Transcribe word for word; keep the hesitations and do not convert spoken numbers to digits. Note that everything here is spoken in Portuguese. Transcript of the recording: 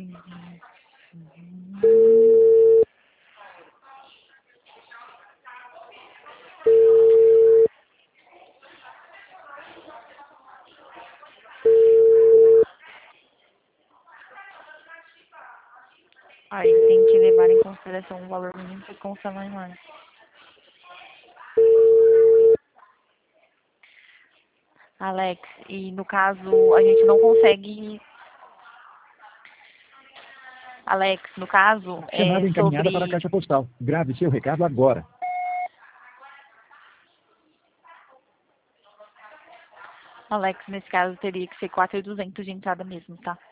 Aí tem que levar em consideração o valor mínimo que consta no anuário. Alex, e no caso a gente não consegue. Alex, no caso Chamada é encaminhada para a sobre. caixa postal. Grave seu recado agora. Alex, nesse caso teria que ser quatro mil e duzentos de entrada mesmo, tá?